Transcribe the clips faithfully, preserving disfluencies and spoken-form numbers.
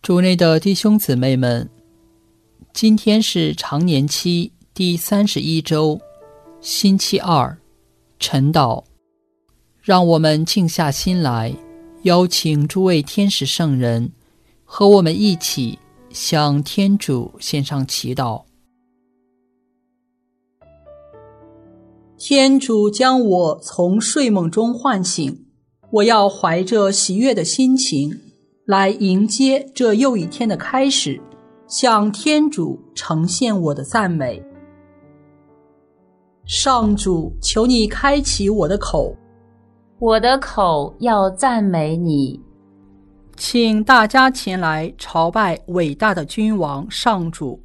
主内的弟兄姊妹们，今天是常年期第三十一周，星期二，晨祷。让我们静下心来，邀请诸位天使圣人和我们一起向天主献上祈祷。天主将我从睡梦中唤醒，我要怀着喜悦的心情来迎接这又一天的开始，向天主呈现我的赞美。上主，求你开启我的口， 我的口要赞美你。 请大家前来朝拜伟大的君王上主。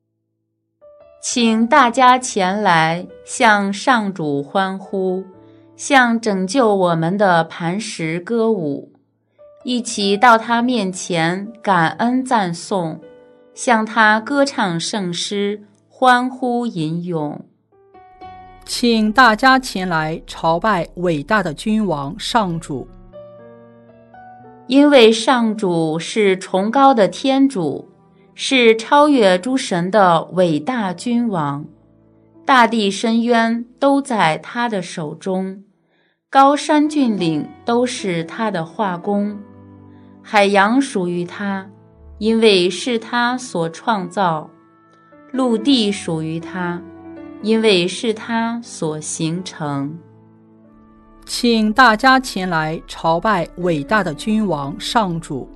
请大家前来向上主欢呼，向拯救我们的磐石歌舞，一起到他面前感恩赞颂，向他歌唱圣诗，欢呼吟咏。 请大家前来朝拜伟大的君王上主。 因为上主是崇高的天主，是超越诸神的伟大君王，大地深渊都在他的手中，高山峻岭都是他的画工，海洋属于他，因为是他所创造；陆地属于他，因为是他所形成。 请大家前来朝拜伟大的君王上主。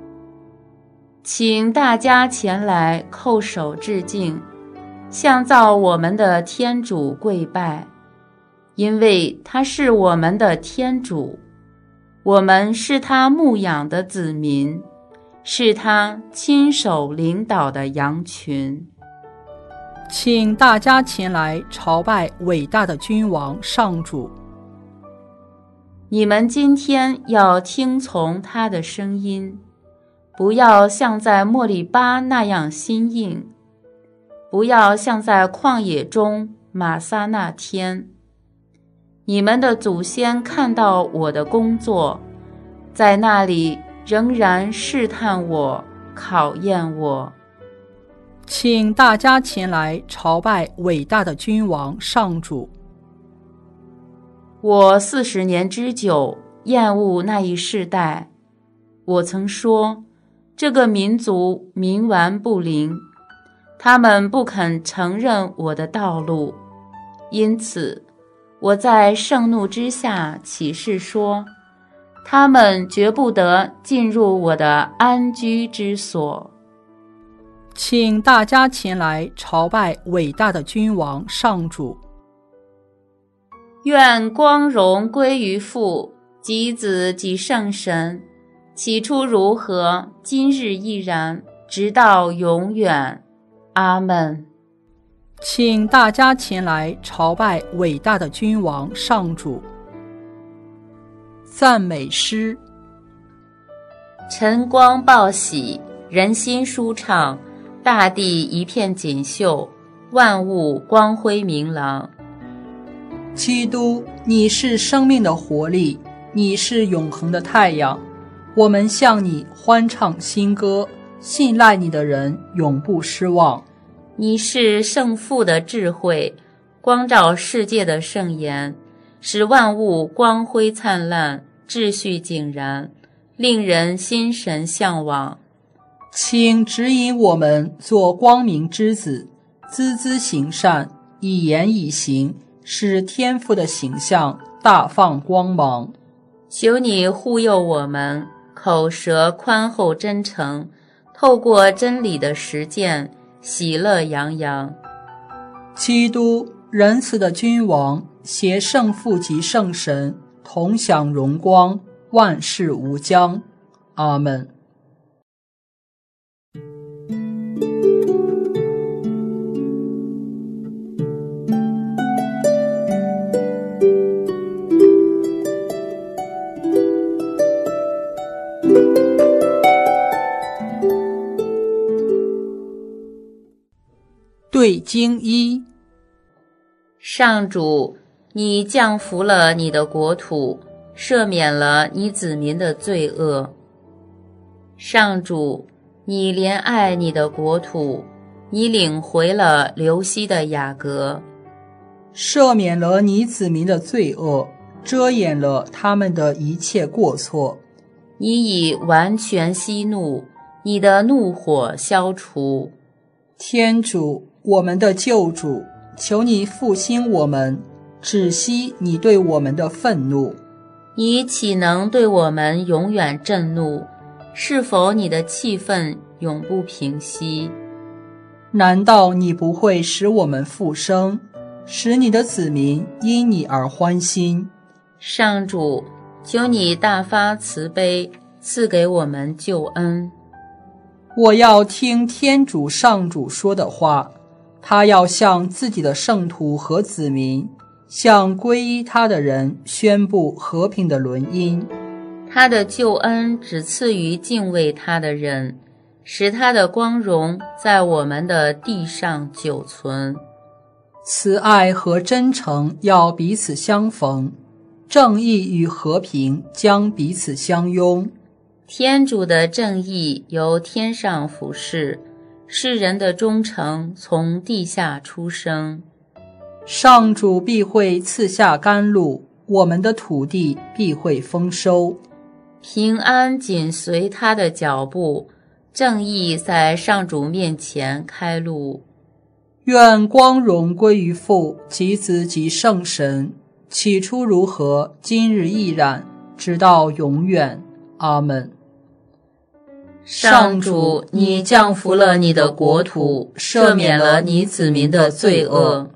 请大家前来叩首致敬，向造我们的天主跪拜，因为他是我们的天主，我们是他牧养的子民，是他亲手领导的羊群。 请大家前来朝拜伟大的君王上主。 你们今天要听从他的声音，不要像在莫利巴那样心硬，不要像在旷野中玛撒那天。你们的祖先看到我的工作，在那里仍然试探我，考验我。 请大家前来朝拜伟大的君王上主。 我四十年之久，厌恶那一世代。我曾说，这个民族冥顽不灵，他们不肯承认我的道路，因此我在盛怒之下起誓说，他们绝不得进入我的安居之所。 请大家前来朝拜伟大的君王上主。 愿光荣归于父及子及圣神，起初如何，今日亦然，直到永远。阿们。 请大家前来朝拜伟大的君王上主。赞美诗。 晨光报喜，人心舒畅，大地一片锦绣，万物光辉明朗。 基督，你是生命的活力，你是永恒的太阳，我们向你欢唱新歌，信赖你的人永不失望。 你是圣父的智慧，光照世界的圣言，使万物光辉灿烂，秩序井然，令人心神向往。 请指引我们做光明之子，孜孜行善，以言以行，使天父的形象大放光芒。 求你护佑我们，口舌宽厚真诚，透过真理的实践，喜乐洋洋。 基督，仁慈的君王，携圣父及圣神，同享荣光，万事无疆。阿们。对经一。 上主，你降服了你的国土，赦免了你子民的罪恶。上主， 你怜爱你的国土，你领回了流息的雅各， 赦免了你子民的罪恶，遮掩了他们的一切过错。 你已完全息怒，你的怒火消除。 天主，我们的救主，求你复兴我们，止息你对我们的愤怒。 你岂能对我们永远震怒？是否你的气愤永不平息？ 难道你不会使我们复生，使你的子民因你而欢心？ 上主，求你大发慈悲，赐给我们救恩。 我要听天主上主说的话，他要向自己的圣徒和子民，向皈依他的人宣布和平的轮音。 他的救恩只赐予敬畏他的人，使他的光荣在我们的地上久存。 慈爱和真诚要彼此相逢，正义与和平将彼此相拥。 天主的正义由天上俯视，世人的忠诚从地下出生。 上主必会赐下甘露，我们的土地必会丰收。 平安紧随他的脚步，正义在上主面前开路。 愿光荣归于父及子及圣神，起初如何，今日亦然，直到永远。阿们。 上主，你降服了你的国土，赦免了你子民的罪恶。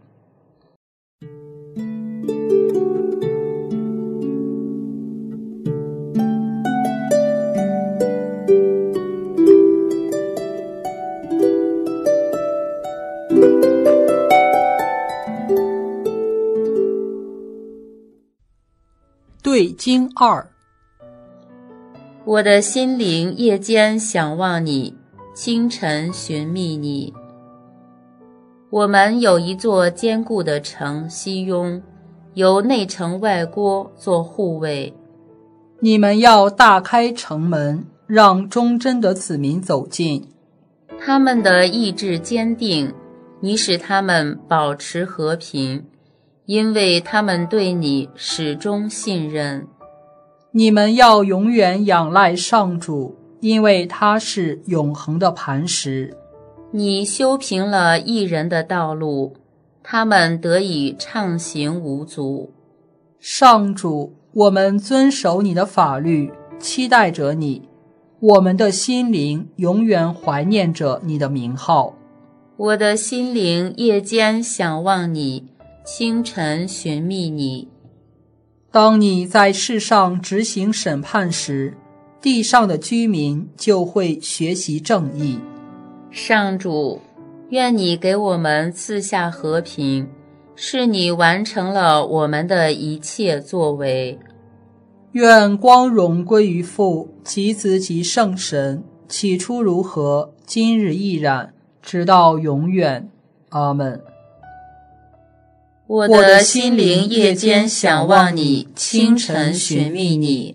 对经二。 我的心灵夜间想望你，清晨寻觅你。我们有一座坚固的城西雍，由内城外郭做护卫。 你们要大开城门，让忠贞的子民走进。 他们的意志坚定，你使他们保持和平，因为他们对你始终信任。 你们要永远仰赖上主，因为他是永恒的磐石。 你修平了义人的道路，他们得以畅行无阻。 上主，我们遵守你的法律，期待着你，我们的心灵永远怀念着你的名号。 我的心灵夜间想望你，清晨寻觅你。 当你在世上执行审判时，地上的居民就会学习正义。 上主，愿你给我们赐下和平，是你完成了我们的一切作为。 愿光荣归于父及子及圣神，起初如何，今日亦然，直到永远。阿们。 我的心灵夜间想望你，清晨寻觅你。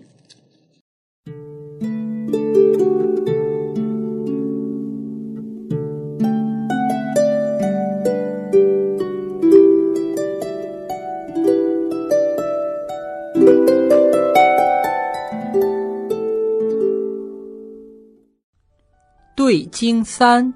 对经三。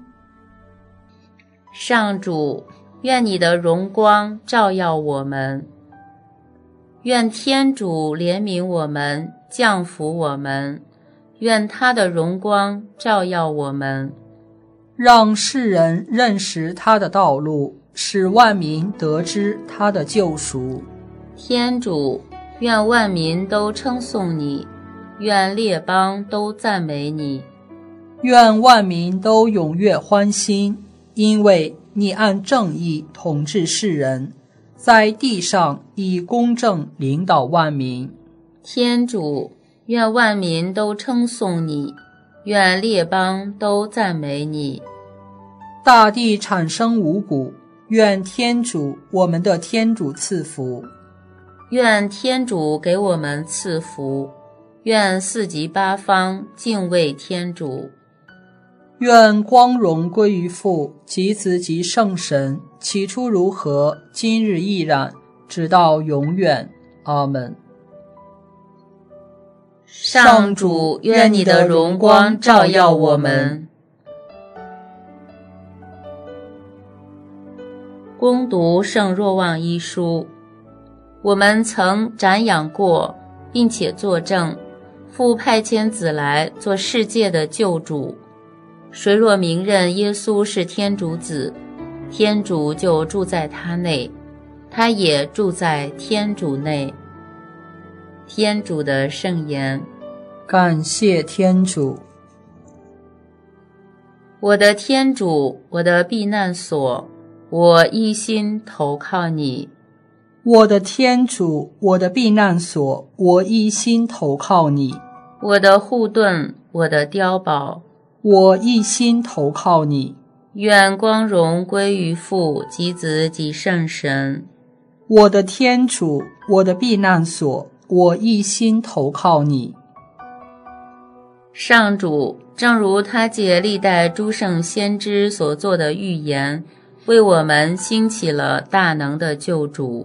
上主，愿你的荣光照耀我们，愿天主怜悯我们，降福我们，愿他的荣光照耀我们， 让世人认识他的道路，使万民得知他的救赎。 天主，愿万民都称颂你，愿列邦都赞美你， 愿万民都踊跃欢欣，因为你按正义统治世人，在地上以公正领导万民。 天主，愿万民都称颂你，愿列邦都赞美你。 大地产生五谷，愿天主，我们的天主赐福。 愿天主给我们赐福，愿四极八方敬畏天主。 愿光荣归于父及子及圣神，起初如何，今日亦然，直到永远。阿们。 上主，愿你的荣光照耀我们。恭读圣若望一书。我们曾瞻仰过，并且作证，父派遣子来做世界的救主。谁若明认耶稣是天主子，天主就住在他内，他也住在天主内。天主的圣言。 感谢天主。 我的天主，我的避难所，我一心投靠你。 我的天主，我的避难所，我一心投靠你。 我的护盾，我的碉堡， 我一心投靠你。 愿光荣归于父及子及圣神。 我的天主，我的避难所，我一心投靠你。 上主，正如他借历代诸圣先知所做的预言，为我们兴起了大能的救主。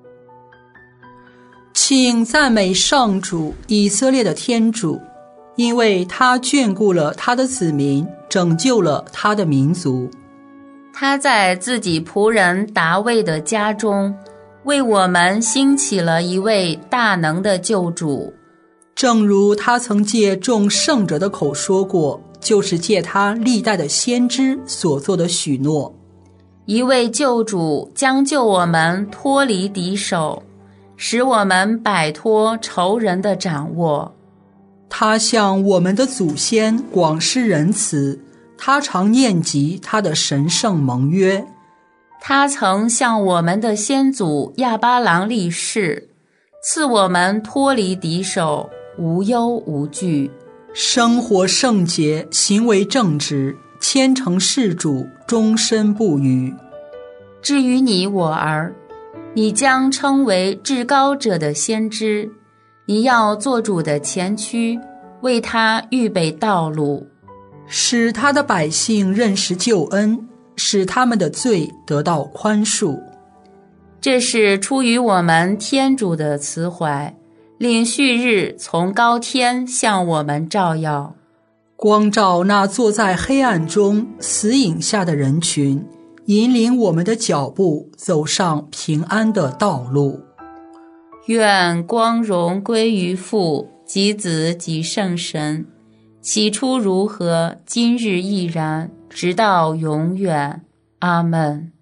请赞美上主，以色列的天主，因为他眷顾了他的子民，拯救了他的民族。 他在自己仆人达味的家中，为我们兴起了一位大能的救主。 正如他曾借众圣者的口说过，就是借他历代的先知所做的许诺。 一位救主将救我们脱离敌手，使我们摆脱仇人的掌握。 他向我们的祖先广施仁慈，他常念及他的神圣盟约。 他曾向我们的先祖亚巴郎立誓，赐我们脱离敌手，无忧无惧， 生活圣洁，行为正直，虔诚事主，终身不渝。 至于你我儿，你将称为至高者的先知，你要做主的前驱，为他预备道路， 使他的百姓认识救恩，使他们的罪得到宽恕。 这是出于我们天主的慈怀，令旭日从高天向我们照耀， 光照那坐在黑暗中死影下的人群，引领我们的脚步走上平安的道路。 愿光荣归于父及子及圣神，起初如何，今日亦然，直到永远。阿们。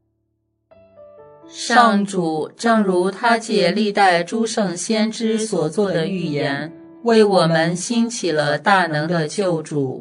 上主，正如他借历代诸圣先知所做的预言，为我们兴起了大能的救主。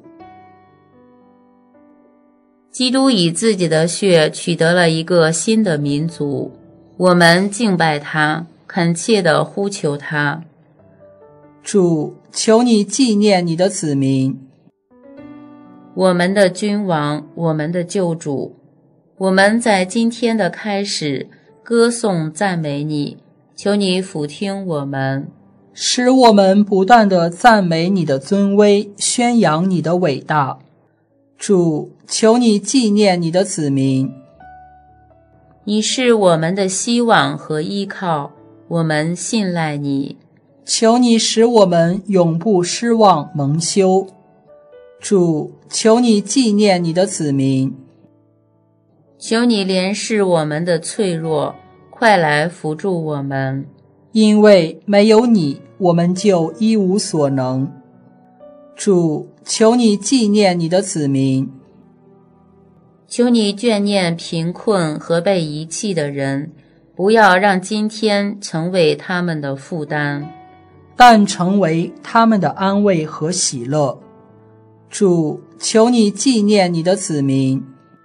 基督以自己的血取得了一个新的民族，我们敬拜他，恳切地呼求他。 主，求你纪念你的子民， 我们的君王，我们的救主。我们在今天的开始歌颂赞美你，求你俯听我们， 使我们不断地赞美你的尊威，宣扬你的伟大。主，求你纪念你的子民， 你是我们的希望和依靠，我们信赖你。 求你使我们永不失望蒙羞。主，求你纪念你的子民， 求你怜视我们的脆弱，快来扶助我们， 因为没有你，我们就一无所能。主，求你纪念你的子民， 求你眷念贫困和被遗弃的人，不要让今天成为他们的负担， 但成为他们的安慰和喜乐。主，求你纪念你的子民。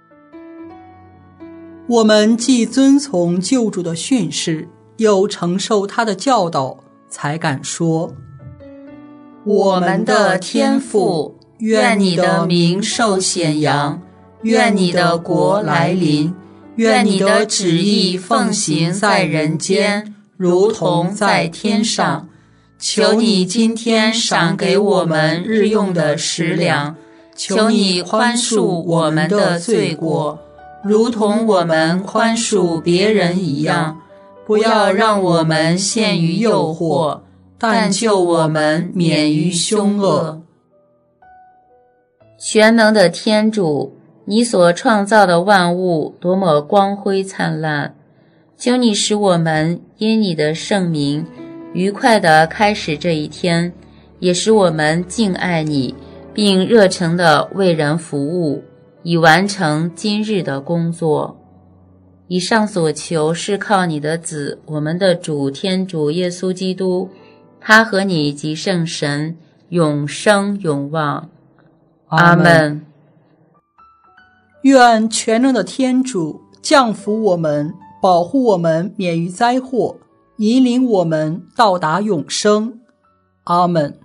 我们既遵从救主的训示，又承受他的教导，才敢说： 我们的天父，愿你的名受显扬，愿你的国来临，愿你的旨意奉行在人间，如同在天上。求你今天赏给我们日用的食粮， 求你宽恕我们的罪过，如同我们宽恕别人一样。不要让我们陷于诱惑，但救我们免于凶恶。全能的天主，你所创造的万物多么光辉灿烂，求你使我们因你的圣名愉快地开始这一天，也使我们敬爱你，并热诚地为人服务，以完成今日的工作。以上所求是靠你的子，我们的主天主耶稣基督，他和你及圣神永生永望。阿们。 愿全能的天主降福我们，保护我们免于灾祸，引领我们到达永生。阿们。